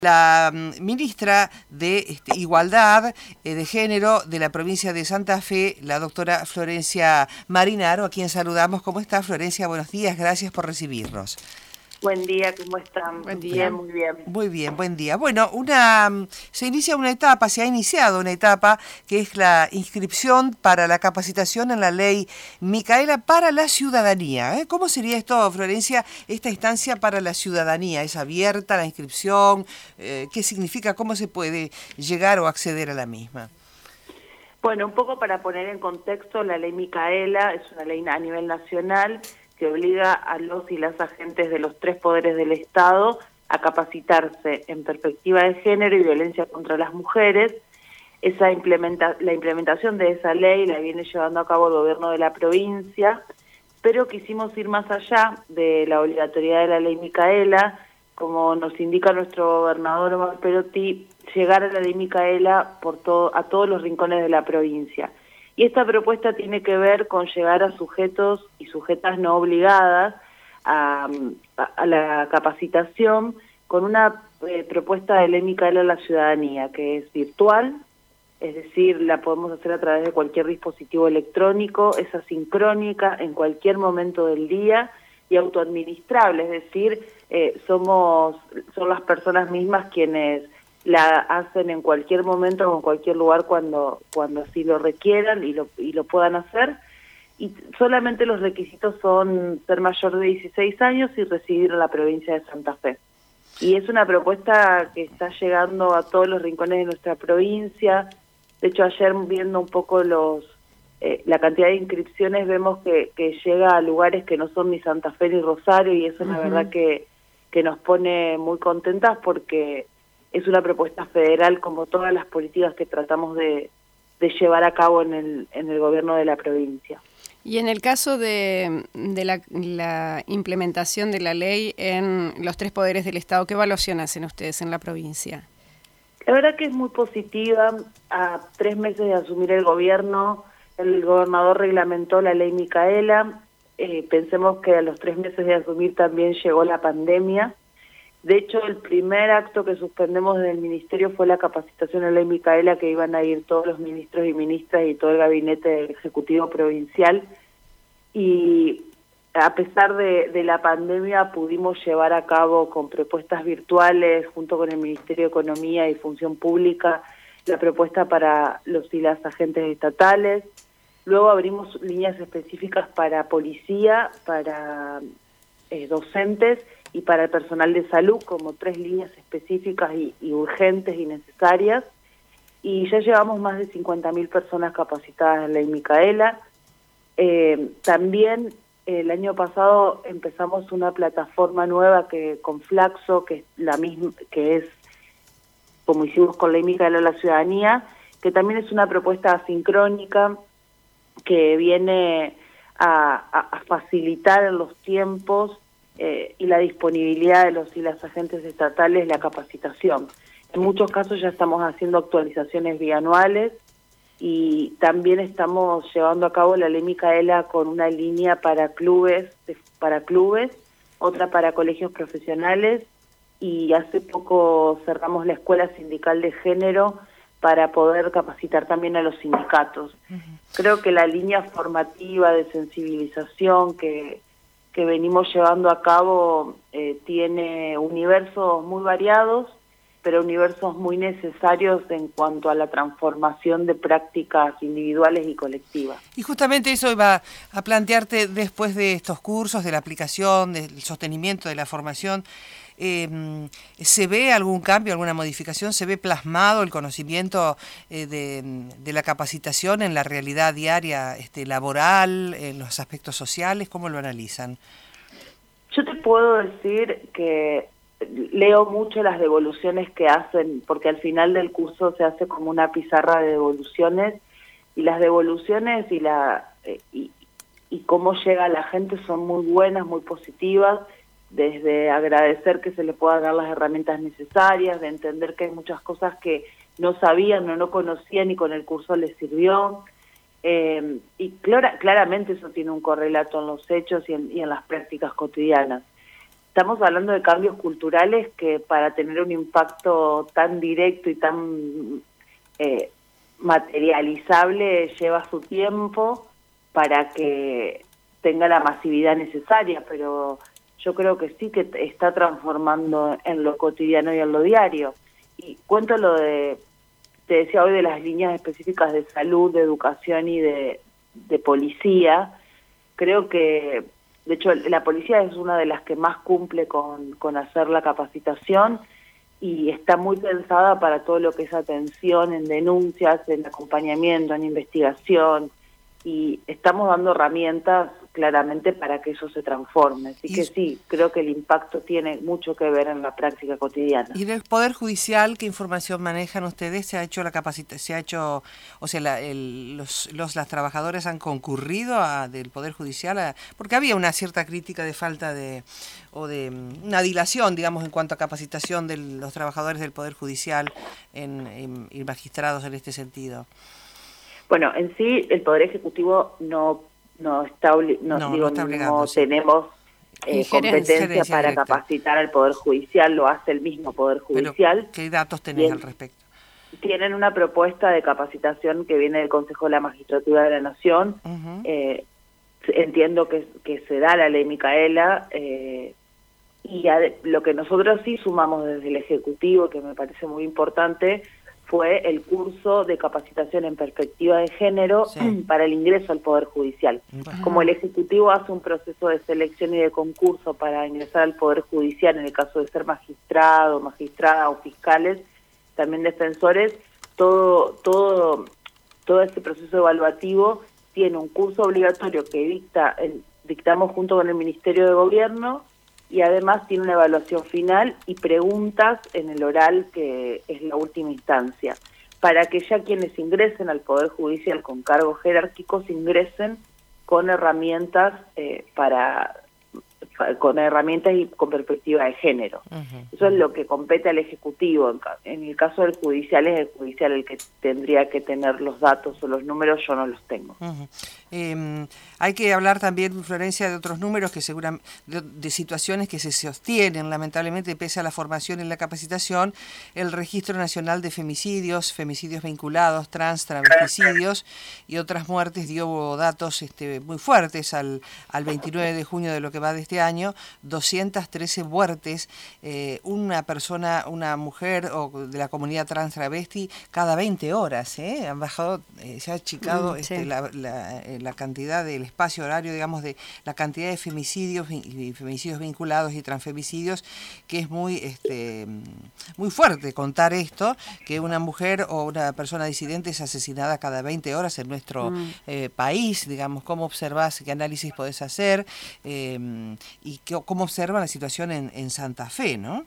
La ministra de Igualdad de Género de la provincia de Santa Fe, la doctora Florencia Marinaro, a quien saludamos. ¿Cómo está, Florencia? Buenos días, gracias por recibirnos. Buen día, ¿cómo están? Buen día. Bien, muy bien. Muy bien, buen día. Bueno, se inicia una etapa, se ha iniciado una etapa que es la inscripción para la capacitación en la ley Micaela para la ciudadanía. ¿Cómo sería esto, Florencia, esta instancia para la ciudadanía? ¿Es abierta la inscripción? ¿Qué significa? ¿Cómo se puede llegar o acceder a la misma? Bueno, un poco para poner en contexto, la ley Micaela es una ley a nivel nacional que obliga a los y las agentes de los tres poderes del Estado a capacitarse en perspectiva de género y violencia contra las mujeres. La implementación de esa ley la viene llevando a cabo el gobierno de la provincia, pero quisimos ir más allá de la obligatoriedad de la ley Micaela, como nos indica nuestro gobernador Omar Perotti, llegar a la ley Micaela a todos los rincones de la provincia. Y esta propuesta tiene que ver con llegar a sujetos y sujetas no obligadas a la capacitación con una propuesta de ley Micaela a la ciudadanía, que es virtual, es decir, la podemos hacer a través de cualquier dispositivo electrónico, es asincrónica en cualquier momento del día y autoadministrable, es decir, son las personas mismas quienes la hacen en cualquier momento o en cualquier lugar cuando así lo requieran y lo puedan hacer. Y solamente los requisitos son ser mayor de 16 años y residir en la provincia de Santa Fe. Y es una propuesta que está llegando a todos los rincones de nuestra provincia. De hecho, ayer viendo un poco la cantidad de inscripciones, vemos que llega a lugares que no son ni Santa Fe ni Rosario, y eso es la verdad que nos pone muy contentas porque es una propuesta federal, como todas las políticas que tratamos de llevar a cabo en el gobierno de la provincia. Y en el caso de la implementación de la ley en los tres poderes del Estado, ¿qué evaluación hacen ustedes en la provincia? La verdad que es muy positiva. A 3 meses de asumir el gobierno, el gobernador reglamentó la ley Micaela. Pensemos que a los 3 meses de asumir también llegó la pandemia. De hecho, el primer acto que suspendemos del ministerio fue la capacitación en la ley Micaela, que iban a ir todos los ministros y ministras y todo el gabinete del Ejecutivo Provincial. Y a pesar de la pandemia pudimos llevar a cabo con propuestas virtuales, junto con el Ministerio de Economía y Función Pública, la propuesta para los y las agentes estatales. Luego abrimos líneas específicas para policía, para docentes y para el personal de salud, como 3 líneas específicas y urgentes y necesarias. Y ya llevamos más de 50.000 personas capacitadas en la ley Micaela. También el año pasado empezamos una plataforma nueva con Flaxo, que es la misma, que es como hicimos con la ley Micaela a la ciudadanía, que también es una propuesta asincrónica que viene a facilitar en los tiempos y la disponibilidad de los y las agentes estatales la capacitación. En muchos casos ya estamos haciendo actualizaciones bianuales y también estamos llevando a cabo la ley Micaela con una línea para clubes, otra para colegios profesionales, y hace poco cerramos la Escuela Sindical de Género para poder capacitar también a los sindicatos. Creo que la línea formativa de sensibilización que venimos llevando a cabo tiene universos muy variados, pero universos muy necesarios en cuanto a la transformación de prácticas individuales y colectivas. Y justamente eso iba a plantearte después de estos cursos, de la aplicación, del sostenimiento de la formación. ¿Se ve algún cambio, alguna modificación? ¿Se ve plasmado el conocimiento de la capacitación en la realidad diaria laboral, en los aspectos sociales? ¿Cómo lo analizan? Yo te puedo decir que leo mucho las devoluciones que hacen, porque al final del curso se hace como una pizarra de devoluciones, y las devoluciones y cómo llega la gente son muy buenas, muy positivas, desde agradecer que se le puedan dar las herramientas necesarias, de entender que hay muchas cosas que no sabían o no conocían y con el curso les sirvió. Claramente eso tiene un correlato en los hechos y en las prácticas cotidianas. estamos hablando de cambios culturales que para tener un impacto tan directo y tan materializable lleva su tiempo para que tenga la masividad necesaria, pero yo creo que sí que está transformando en lo cotidiano y en lo diario. Y cuento te decía hoy de las líneas específicas de salud, de educación y de policía. Creo que, de hecho, la policía es una de las que más cumple con hacer la capacitación y está muy pensada para todo lo que es atención en denuncias, en acompañamiento, en investigación, y estamos dando herramientas claramente para que eso se transforme. Así que sí, creo que el impacto tiene mucho que ver en la práctica cotidiana. ¿Y del Poder Judicial qué información manejan ustedes? ¿Se ha hecho la capacitación? O sea, las trabajadoras han concurrido del Poder Judicial? Porque había una cierta crítica de falta de una dilación, digamos, en cuanto a capacitación de los trabajadores del Poder Judicial y magistrados en este sentido. Bueno, en sí el Poder Ejecutivo no está obligado, no tenemos competencia para directa. Capacitar al Poder Judicial, lo hace el mismo Poder Judicial. ¿Pero qué datos tenés al respecto? Tienen una propuesta de capacitación que viene del Consejo de la Magistratura de la Nación. Entiendo que se da la ley Micaela, y lo que nosotros sí sumamos desde el Ejecutivo, que me parece muy importante, fue el curso de capacitación en perspectiva de género para el ingreso al Poder Judicial. Como el Ejecutivo hace un proceso de selección y de concurso para ingresar al Poder Judicial, en el caso de ser magistrado, magistrada o fiscales, también defensores, todo este proceso evaluativo tiene un curso obligatorio que dictamos junto con el Ministerio de Gobierno, y además tiene una evaluación final y preguntas en el oral, que es la última instancia, para que ya quienes ingresen al Poder Judicial con cargos jerárquicos ingresen con herramientas con herramientas y con perspectiva de género. Eso es lo que compete al Ejecutivo. En el caso del Judicial es el Judicial el que tendría que tener los datos o los números, yo no los tengo. Hay que hablar también, Florencia, de otros números que seguramente de situaciones que se sostienen, lamentablemente, pese a la formación y la capacitación. El Registro Nacional de femicidios vinculados, travesticidios y otras muertes dio datos muy fuertes al 29 de junio de lo que va de este año, 213 muertes, una mujer o de la comunidad trans travesti cada 20 horas, han bajado, se ha achicado la cantidad del espacio horario, digamos, de la cantidad de femicidios y femicidios vinculados y transfemicidios, que es muy fuerte contar esto, que una mujer o una persona disidente es asesinada cada 20 horas en nuestro país. Digamos, ¿cómo observás, qué análisis podés hacer y cómo observan la situación en Santa Fe, ¿no?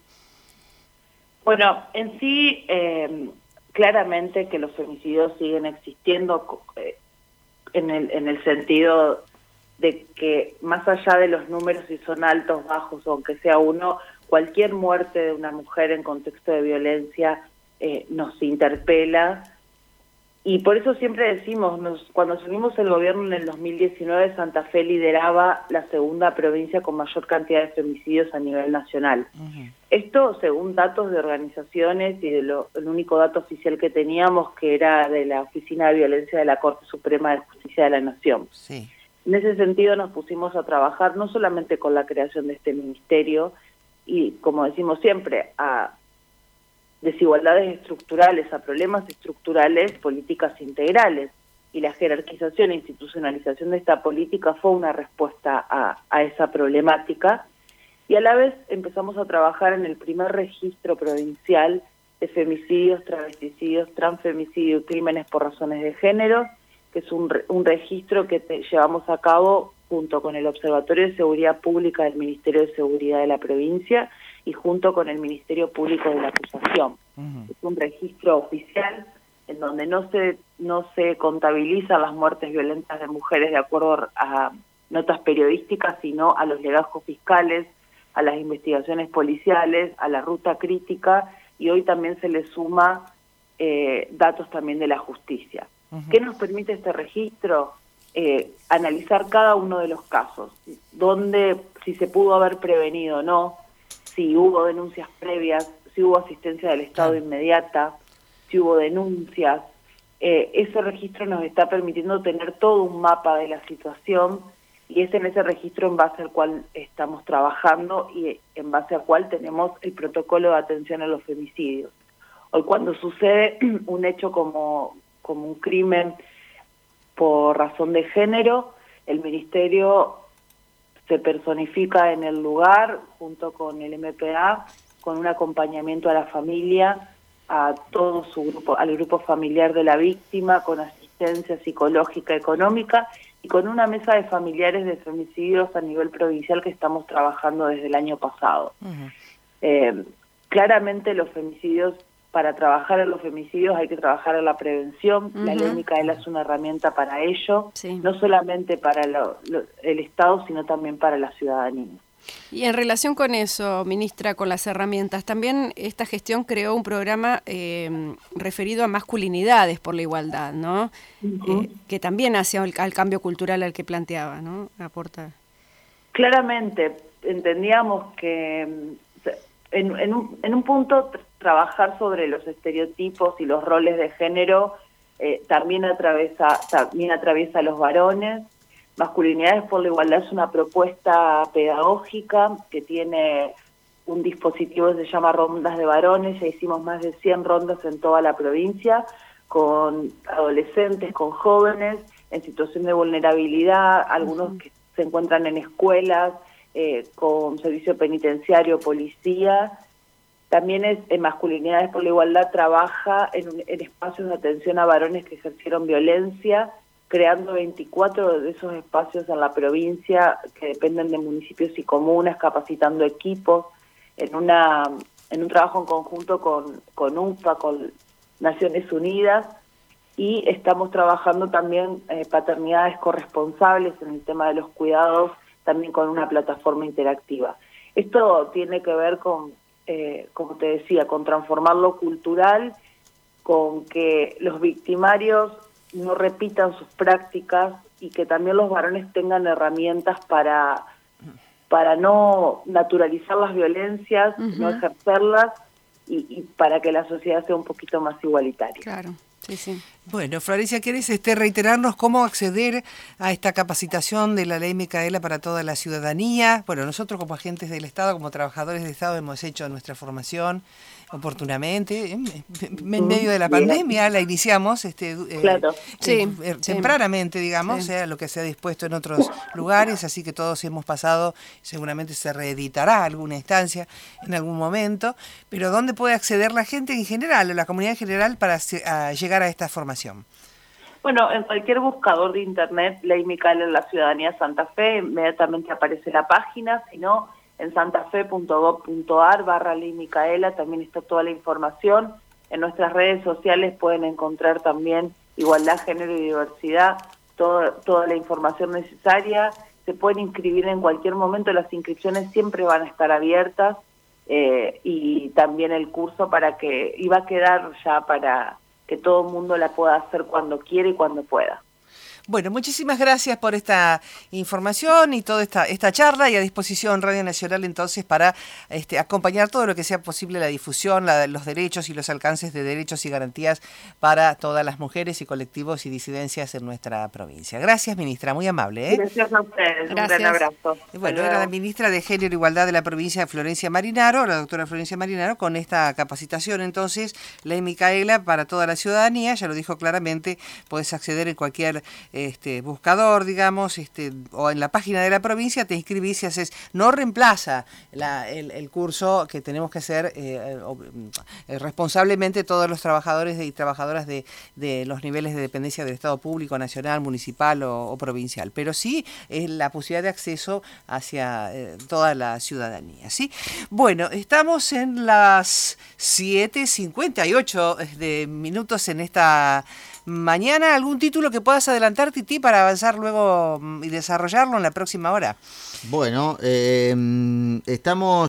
Bueno, en sí, claramente que los femicidios siguen existiendo, en el sentido de que más allá de los números, si son altos, bajos o aunque sea uno, cualquier muerte de una mujer en contexto de violencia nos interpela, y por eso siempre decimos, cuando asumimos el gobierno en el 2019, Santa Fe lideraba la segunda provincia con mayor cantidad de femicidios a nivel nacional. Esto según datos de organizaciones y el único dato oficial que teníamos, que era de la Oficina de Violencia de la Corte Suprema de Justicia de la Nación. Sí. En ese sentido nos pusimos a trabajar no solamente con la creación de este ministerio y, como decimos siempre, a desigualdades estructurales, a problemas estructurales, políticas integrales, y la jerarquización e institucionalización de esta política fue una respuesta a esa problemática, y a la vez empezamos a trabajar en el primer registro provincial de femicidios, travesticidios, transfemicidios y crímenes por razones de género, que es un registro que llevamos a cabo junto con el Observatorio de Seguridad Pública del Ministerio de Seguridad de la provincia y junto con el Ministerio Público de la Acusación. Es un registro oficial en donde no se contabilizan las muertes violentas de mujeres de acuerdo a notas periodísticas, sino a los legajos fiscales, a las investigaciones policiales, a la ruta crítica, y hoy también se le suma datos también de la justicia. ¿Qué nos permite este registro? Analizar cada uno de los casos, dónde si se pudo haber prevenido o no, si hubo denuncias previas, si hubo asistencia del Estado inmediata, si hubo denuncias. Ese registro nos está permitiendo tener todo un mapa de la situación y es en ese registro en base al cual estamos trabajando y en base al cual tenemos el protocolo de atención a los femicidios. Hoy cuando sucede un hecho como un crimen por razón de género, el Ministerio se personifica en el lugar junto con el MPA, con un acompañamiento a la familia, a todo su grupo, al grupo familiar de la víctima, con asistencia psicológica, económica y con una mesa de familiares de femicidios a nivel provincial que estamos trabajando desde el año pasado. Claramente los femicidios, para trabajar en los femicidios hay que trabajar en la prevención. La ley Micaela es una herramienta para ello, no solamente para el Estado, sino también para la ciudadanía. Y en relación con eso, ministra, con las herramientas, también esta gestión creó un programa referido a masculinidades por la igualdad, ¿no? Que también hace al cambio cultural al que planteaba, ¿no? Aporta. Claramente, entendíamos que en un punto trabajar sobre los estereotipos y los roles de género también atraviesa a los varones. Masculinidades por la Igualdad es una propuesta pedagógica que tiene un dispositivo que se llama Rondas de Varones. Ya hicimos más de 100 rondas en toda la provincia con adolescentes, con jóvenes en situación de vulnerabilidad, algunos que se encuentran en escuelas, con servicio penitenciario, policía. También en Masculinidades por la Igualdad trabaja en espacios de atención a varones que ejercieron violencia, creando 24 de esos espacios en la provincia que dependen de municipios y comunas, capacitando equipos en un trabajo en conjunto con UNFPA, con Naciones Unidas, y estamos trabajando también paternidades corresponsables en el tema de los cuidados, también con una plataforma interactiva. Esto tiene que ver con, como te decía, con transformar lo cultural, con que los victimarios no repitan sus prácticas y que también los varones tengan herramientas para no naturalizar las violencias, no ejercerlas y para que la sociedad sea un poquito más igualitaria. Claro. Sí, sí. Bueno, Florencia, ¿quieres reiterarnos cómo acceder a esta capacitación de la ley Micaela para toda la ciudadanía? Bueno, nosotros como agentes del Estado, como trabajadores del Estado, hemos hecho nuestra formación oportunamente. En medio de la pandemia la iniciamos tempranamente, digamos, lo que se ha dispuesto en otros lugares, así que todos hemos pasado, seguramente se reeditará alguna instancia en algún momento, pero ¿dónde puede acceder la gente en general, la comunidad en general, para llegar a esta formación? Bueno, en cualquier buscador de internet, Ley Micaela en la Ciudadanía Santa Fe, inmediatamente aparece la página, si no, en santafe.gov.ar/Ley Micaela también está toda la información. En nuestras redes sociales pueden encontrar también igualdad, género y diversidad, toda la información necesaria. Se pueden inscribir en cualquier momento, las inscripciones siempre van a estar abiertas y también el curso iba a quedar ya para que todo el mundo la pueda hacer cuando quiera y cuando pueda. Bueno, muchísimas gracias por esta información y toda esta charla, y a disposición Radio Nacional entonces para acompañar todo lo que sea posible la difusión, los derechos y los alcances de derechos y garantías para todas las mujeres y colectivos y disidencias en nuestra provincia. Gracias, ministra, muy amable. Gracias a ustedes, gracias. Un gran abrazo. Bueno, era la ministra de Género e Igualdad de la provincia, Florencia Marinaro, la doctora Florencia Marinaro, con esta capacitación entonces, Ley Micaela para toda la ciudadanía. Ya lo dijo claramente, puedes acceder en cualquier buscador, digamos, o en la página de la provincia, te inscribís y haces, no reemplaza el curso que tenemos que hacer responsablemente todos los trabajadores y trabajadoras de los niveles de dependencia del Estado público, nacional, municipal o provincial, pero sí es la posibilidad de acceso hacia toda la ciudadanía, ¿sí? Bueno, estamos en las 7:58 minutos en esta mañana. ¿Algún título que puedas adelantar, Titi, para avanzar luego y desarrollarlo en la próxima hora? Bueno, estamos